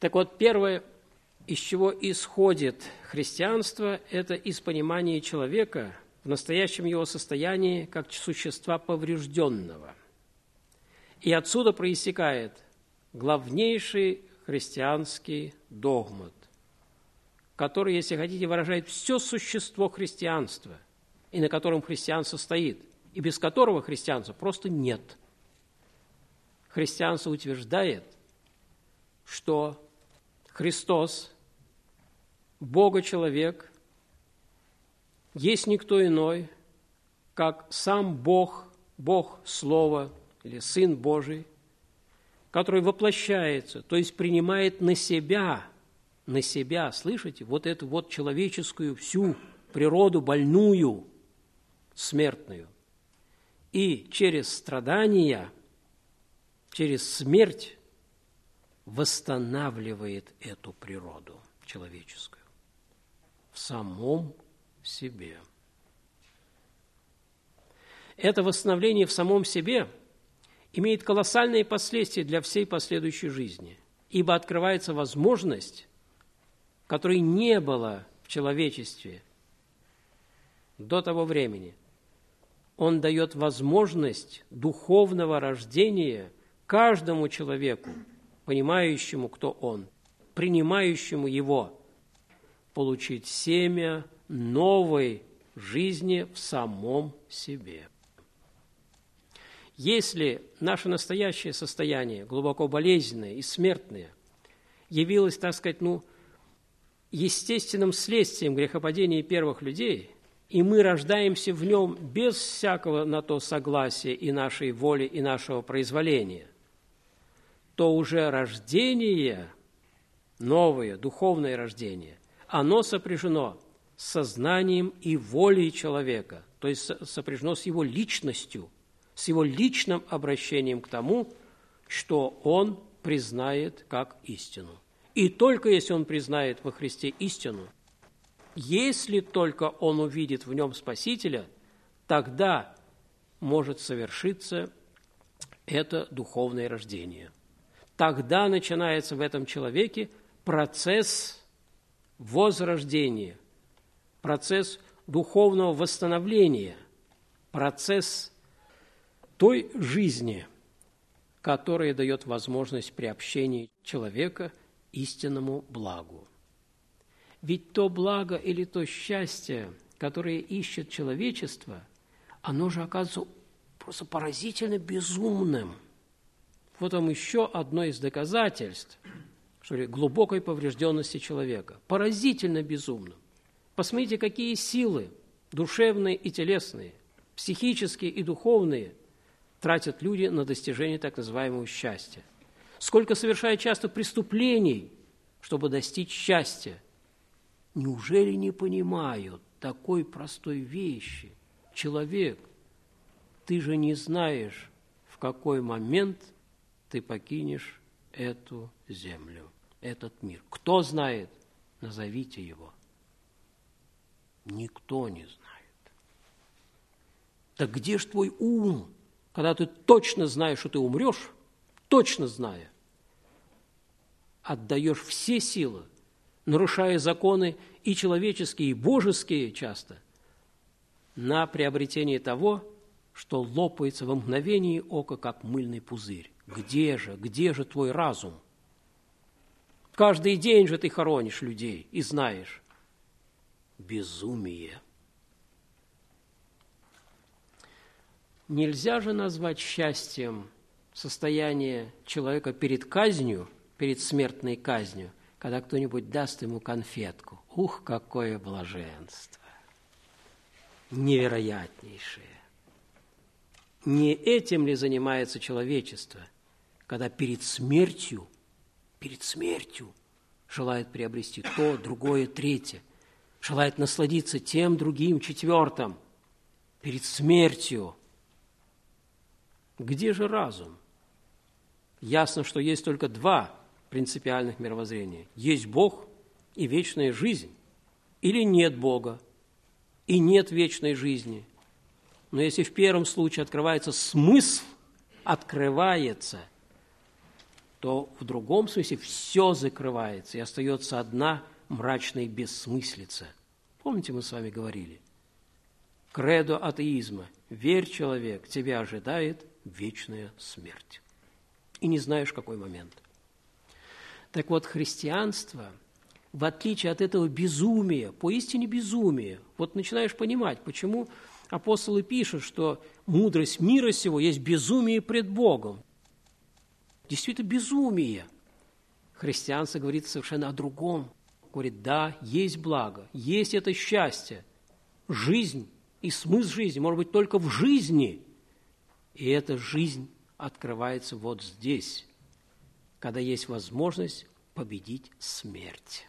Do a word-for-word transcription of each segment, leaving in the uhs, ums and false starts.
Так вот, первое, из чего исходит христианство, это из понимания человека в настоящем его состоянии как существа поврежденного. И отсюда проистекает главнейший христианский догмат, который, если хотите, выражает все существо христианства, и на котором христианство стоит, и без которого христианства просто нет. Христианство утверждает, что Христос, Бога-человек, есть никто иной, как сам Бог, Бог Слово или Сын Божий, который воплощается, то есть принимает на себя, на себя, слышите, вот эту вот человеческую всю природу больную, смертную, и через страдания, через смерть восстанавливает эту природу человеческую в самом себе. Это восстановление в самом себе имеет колоссальные последствия для всей последующей жизни, ибо открывается возможность, которой не было в человечестве до того времени. Он дает возможность духовного рождения каждому человеку, понимающему, кто он, принимающему его, получить семя новой жизни в самом себе. Если наше настоящее состояние, глубоко болезненное и смертное, явилось, так сказать, ну, естественным следствием грехопадения первых людей, и мы рождаемся в нем без всякого на то согласия и нашей воли, и нашего произволения, то уже рождение, новое, духовное рождение, оно сопряжено с сознанием и волей человека, то есть сопряжено с его личностью, с его личным обращением к тому, что он признает как истину. И только если он признает во Христе истину, если только он увидит в нем Спасителя, тогда может совершиться это духовное рождение. Тогда начинается в этом человеке процесс возрождения, процесс духовного восстановления, процесс той жизни, которая дает возможность приобщения человека истинному благу. Ведь то благо или то счастье, которое ищет человечество, оно же оказывается просто поразительно безумным. Вот вам еще одно из доказательств, что ли, глубокой поврежденности человека. Поразительно безумным. Посмотрите, какие силы душевные и телесные, психические и духовные тратят люди на достижение так называемого счастья. Сколько совершают часто преступлений, чтобы достичь счастья. Неужели не понимают такой простой вещи? Человек, ты же не знаешь, в какой момент ты покинешь эту землю, этот мир. Кто знает? Назовите его. Никто не знает. Так где же твой ум, когда ты точно знаешь, что ты умрешь, точно зная, отдаешь все силы, нарушая законы и человеческие, и божеские часто, на приобретение того, что лопается во мгновение ока, как мыльный пузырь. Где же, где же твой разум? Каждый день же ты хоронишь людей и знаешь. Безумие. Нельзя же назвать счастьем состояние человека перед казнью, перед смертной казнью, когда кто-нибудь даст ему конфетку. Ух, какое блаженство! Невероятнейшее! Не этим ли занимается человечество, когда перед смертью, перед смертью желает приобрести то, другое, третье, желает насладиться тем, другим, четвертым, перед смертью? Где же разум? Ясно, что есть только два принципиальных мировоззрения. Есть Бог и вечная жизнь. Или нет Бога и нет вечной жизни. Но если в первом случае открывается смысл, открывается, то в другом смысле все закрывается, и остается одна мрачная бессмыслица. Помните, мы с вами говорили? Кредо атеизма. Верь, человек, тебя ожидает вечная смерть. И не знаешь, какой момент. Так вот, христианство, в отличие от этого безумия, поистине безумия, вот начинаешь понимать, почему апостолы пишут, что мудрость мира сего есть безумие пред Богом. Действительно, безумие. Христианство говорит совершенно о другом. Говорит, да, есть благо, есть это счастье, жизнь и смысл жизни, может быть, только в жизни. И эта жизнь открывается вот здесь, когда есть возможность победить смерть.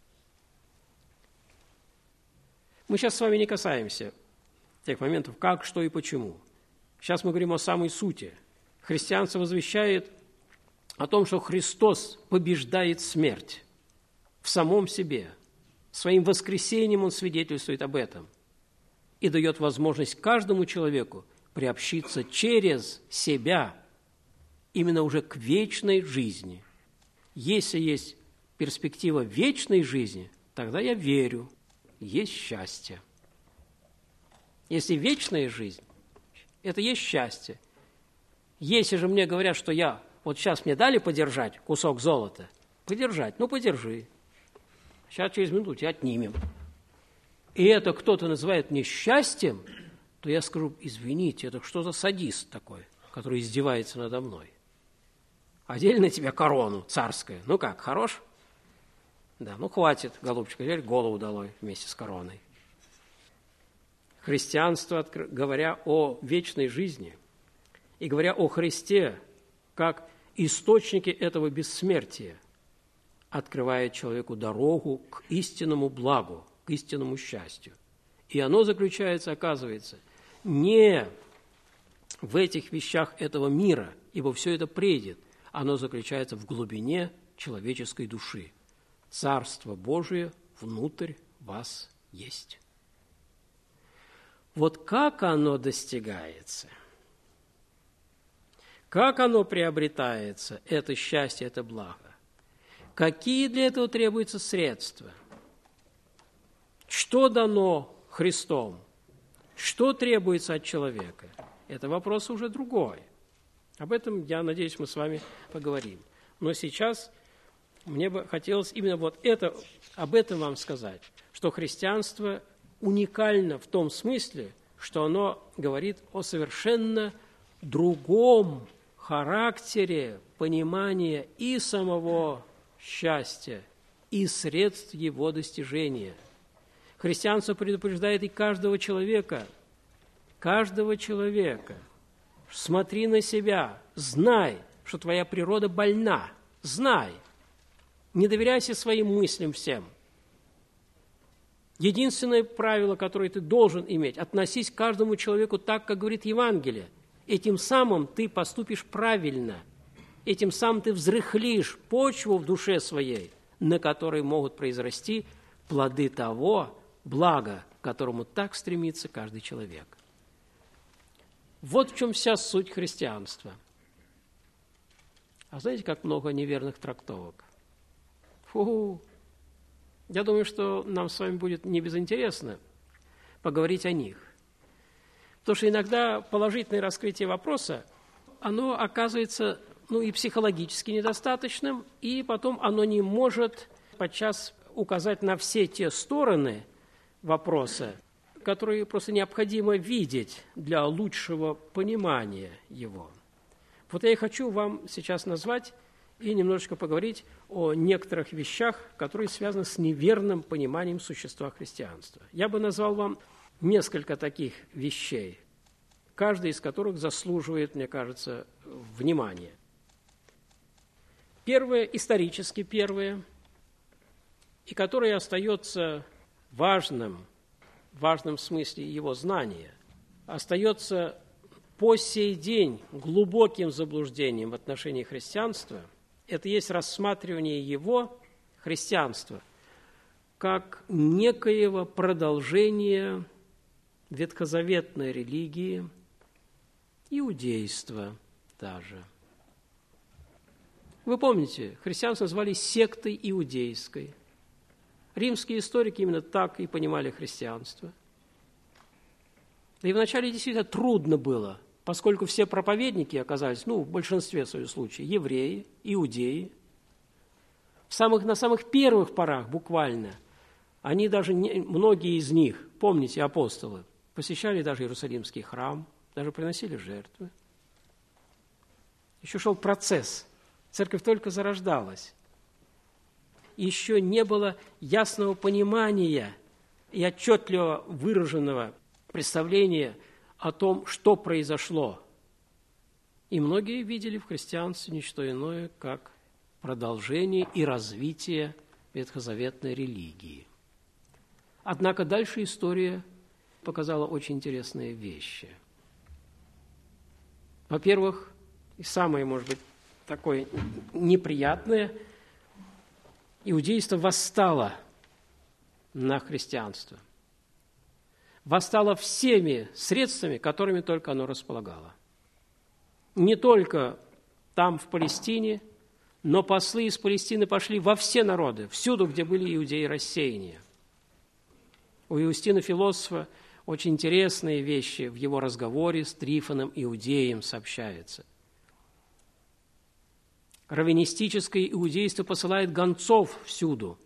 Мы сейчас с вами не касаемся тех моментов, как, что и почему. Сейчас мы говорим о самой сути. Христианство возвещает о том, что Христос побеждает смерть в самом себе. Своим воскресением Он свидетельствует об этом и дает возможность каждому человеку приобщиться через себя именно уже к вечной жизни. Если есть перспектива вечной жизни, тогда я верю, есть счастье. Если вечная жизнь, это есть счастье. Если же мне говорят, что я, вот сейчас мне дали подержать кусок золота, подержать, ну подержи. Сейчас через минуту тебя отнимем. И это кто-то называет несчастьем, то я скажу, извините, это что за садист такой, который издевается надо мной? Одели на тебя корону царскую. Ну как, хорош? Да, ну хватит, голубчик, теперь голову долой вместе с короной. Христианство, говоря о вечной жизни и говоря о Христе как источнике этого бессмертия, открывает человеку дорогу к истинному благу, к истинному счастью. И оно заключается, оказывается, не в этих вещах этого мира, ибо все это придет, оно заключается в глубине человеческой души. Царство Божие внутрь вас есть. Вот как оно достигается, как оно приобретается, это счастье, это благо, какие для этого требуются средства, что дано Христом, что требуется от человека, это вопрос уже другой. Об этом, я надеюсь, мы с вами поговорим. Но сейчас мне бы хотелось именно вот это, об этом вам сказать, что христианство уникально в том смысле, что оно говорит о совершенно другом характере понимания и самого счастья, и средств его достижения. Христианство предупреждает и каждого человека, каждого человека. Смотри на себя, знай, что твоя природа больна, знай. Не доверяйся своим мыслям всем. Единственное правило, которое ты должен иметь, относись к каждому человеку так, как говорит Евангелие. Этим самым ты поступишь правильно. Этим самым ты взрыхлишь почву в душе своей, на которой могут произрасти плоды того блага, к которому так стремится каждый человек. Вот в чем вся суть христианства. А знаете, как много неверных трактовок? Фу! Я думаю, что нам с вами будет не безинтересно поговорить о них. Потому что иногда положительное раскрытие вопроса, оно оказывается ну, и психологически недостаточным, и потом оно не может подчас указать на все те стороны вопроса, которые просто необходимо видеть для лучшего понимания его. Вот я и хочу вам сейчас назвать и немножечко поговорить о некоторых вещах, которые связаны с неверным пониманием существа христианства. Я бы назвал вам несколько таких вещей, каждая из которых заслуживает, мне кажется, внимания. Первое, исторически первое, и которое остается важным, в важном смысле его знания, остается по сей день глубоким заблуждением в отношении христианства, это есть рассматривание его, христианства, как некоего продолжения ветхозаветной религии, иудейства даже. Вы помните, христианство назвали сектой иудейской. Римские историки именно так и понимали христианство. И вначале действительно трудно было, поскольку все проповедники оказались, ну, в большинстве своих случаев, евреи, иудеи. В самых, на самых первых порах буквально, они даже, не, многие из них, помните, апостолы, посещали даже Иерусалимский храм, даже приносили жертвы. Еще шел процесс. Церковь только зарождалась. Еще не было ясного понимания и отчетливо выраженного представления о том, что произошло. И многие видели в христианстве не что иное, как продолжение и развитие ветхозаветной религии. Однако дальше история показала очень интересные вещи. Во-первых, и самое, может быть, такое неприятное, иудейство восстало на христианство. Восстало всеми средствами, которыми только оно располагало. Не только там, в Палестине, но послы из Палестины пошли во все народы, всюду, где были иудеи рассеяния. У Иустина Философа очень интересные вещи в его разговоре с Трифоном Иудеем сообщается. Раввинистическое иудейство посылает гонцов всюду.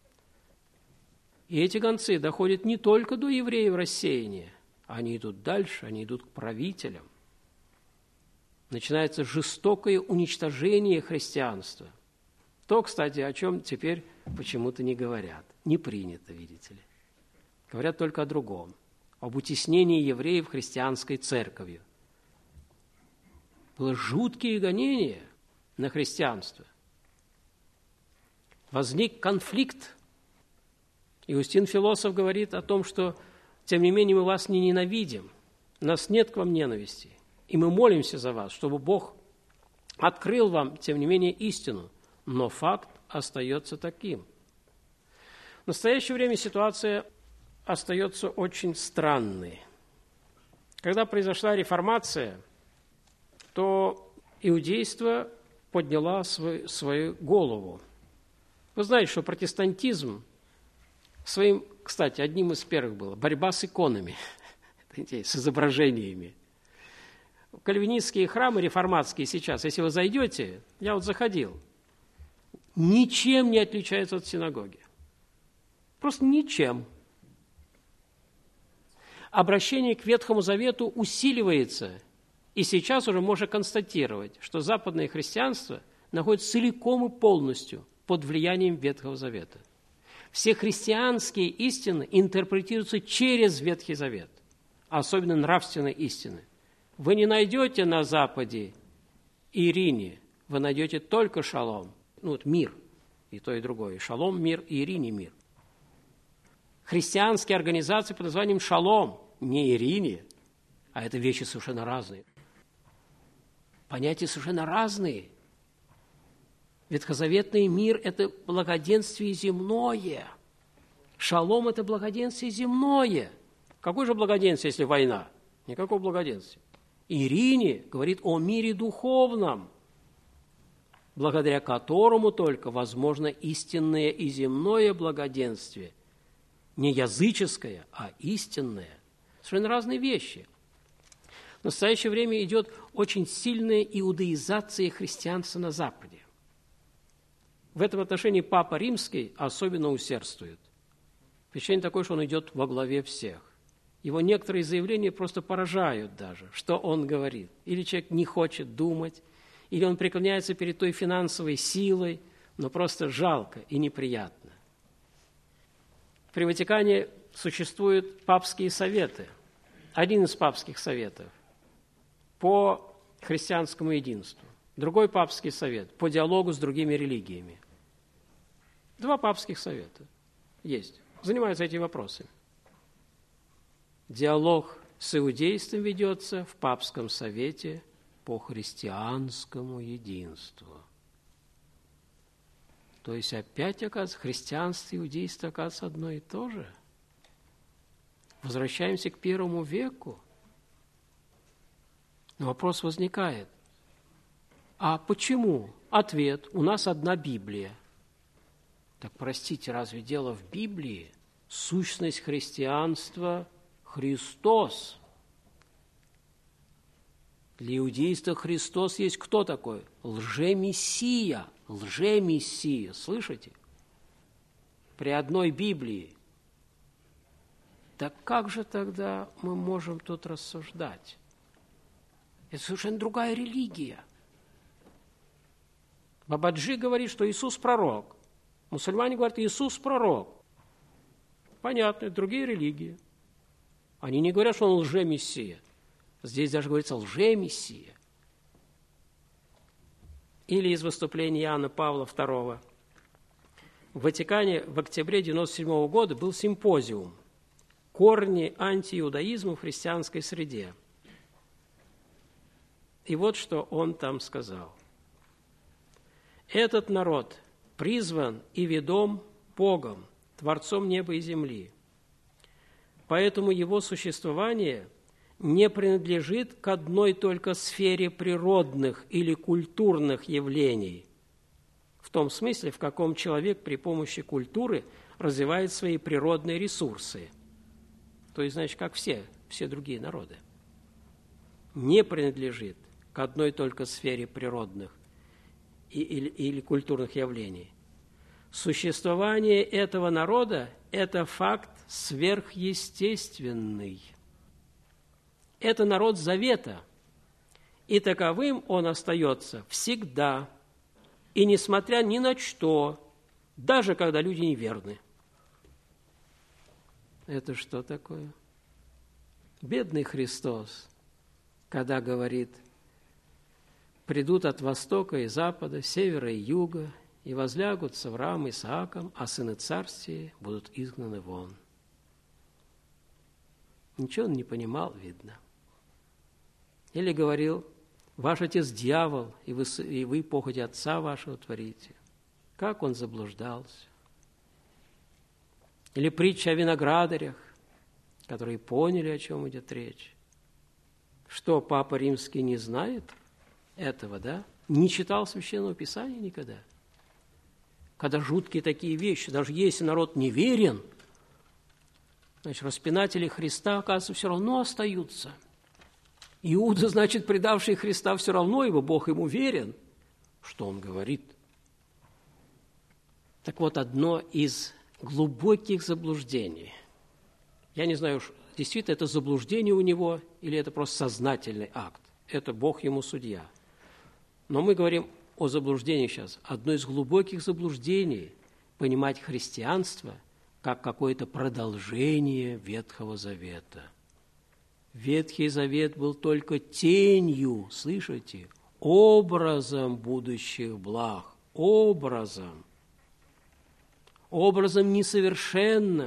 И эти гонцы доходят не только до евреев рассеяния, они идут дальше, они идут к правителям. Начинается жестокое уничтожение христианства. То, кстати, о чем теперь почему-то не говорят. Не принято, видите ли. Говорят только о другом. Об утеснении евреев христианской церковью. Было жуткие гонения на христианство. Возник конфликт. Иустин Философ говорит о том, что, тем не менее, мы вас не ненавидим, у нас нет к вам ненависти, и мы молимся за вас, чтобы Бог открыл вам, тем не менее, истину, но факт остается таким. В настоящее время ситуация остается очень странной. Когда произошла реформация, то иудейство подняло свою, свою голову. Вы знаете, что протестантизм своим, кстати, одним из первых было борьба с иконами, с изображениями. Кальвинистские храмы реформатские сейчас, если вы зайдете, я вот заходил, ничем не отличаются от синагоги. Просто ничем. Обращение к Ветхому Завету усиливается, и сейчас уже можно констатировать, что западное христианство находится целиком и полностью под влиянием Ветхого Завета. Все христианские истины интерпретируются через Ветхий Завет, особенно нравственные истины. Вы не найдете на Западе Ирине, вы найдете только шалом, ну вот мир, и то, и другое. Шалом – мир, и Ирине – мир. Христианские организации под названием шалом, не Ирине, а это вещи совершенно разные. Понятия совершенно разные. Ветхозаветный мир – это благоденствие земное. Шалом – это благоденствие земное. Какое же благоденствие, если война? Никакого благоденствия. Ирине говорит о мире духовном, благодаря которому только возможно истинное и земное благоденствие. Не языческое, а истинное. Совершенно разные вещи. В настоящее время идет очень сильная иудаизация христианства на Западе. В этом отношении Папа Римский особенно усердствует. Впечатление такое, что он идет во главе всех. Его некоторые заявления просто поражают даже, что он говорит. Или человек не хочет думать, или он преклоняется перед той финансовой силой, но просто жалко и неприятно. При Ватикане существуют папские советы. Один из папских советов по христианскому единству. Другой папский совет по диалогу с другими религиями. Два папских совета есть. Занимаются этими вопросами. Диалог с иудейством ведется в папском совете по христианскому единству. То есть опять, оказывается, христианство и иудейство, оказывается, одно и то же. Возвращаемся к первому веку. Но вопрос возникает. А почему Ответ. У нас одна Библия. Так, простите, разве дело в Библии? Сущность христианства – Христос. Для иудейства Христос есть кто такой? Лжемессия. Лжемессия. Слышите? При одной Библии. Так как же тогда мы можем тут рассуждать? Это совершенно другая религия. Бабаджи говорит, что Иисус пророк. Мусульмане говорят, Иисус пророк. Понятно, это другие религии. Они не говорят, что он лжемессия. Здесь даже говорится лжемессия. Или из выступления Иоанна Павла второго. В Ватикане в октябре девяносто седьмого года был симпозиум «Корни антииудаизма в христианской среде». И вот что он там сказал. «Этот народ призван и ведом Богом, Творцом неба и земли. Поэтому его существование не принадлежит к одной только сфере природных или культурных явлений, в том смысле, в каком человек при помощи культуры развивает свои природные ресурсы, то есть, значит, как все, все другие народы, не принадлежит к одной только сфере природных или, или культурных явлений. Существование этого народа – это факт сверхъестественный. Это народ завета, и таковым он остается всегда, и несмотря ни на что, даже когда люди неверны». Это что такое? Бедный Христос, когда говорит: «Придут от востока и запада, севера и юга, и возлягут с Авраамом и Исааком, а сыны царствия будут изгнаны вон». Ничего он не понимал, видно. Или говорил: «Ваш отец дьявол, и вы, и вы похоти отца вашего творите». Как он заблуждался. Или притча о виноградарях, которые поняли, о чем идет речь. Что, Папа Римский не знает этого, да? Не читал Священного Писания никогда? Когда жуткие такие вещи, даже если народ неверен, значит, распинатели Христа, оказывается, все равно остаются. Иуда, значит, предавший Христа, все равно его, Бог ему верен. Что он говорит? Так вот, одно из глубоких заблуждений. Я не знаю, действительно это заблуждение у него или это просто сознательный акт. Это Бог ему судья. Но мы говорим о заблуждении сейчас. Одно из глубоких заблуждений – понимать христианство как какое-то продолжение Ветхого Завета. Ветхий Завет был только тенью, слышите, образом будущих благ, образом. Образом несовершенным,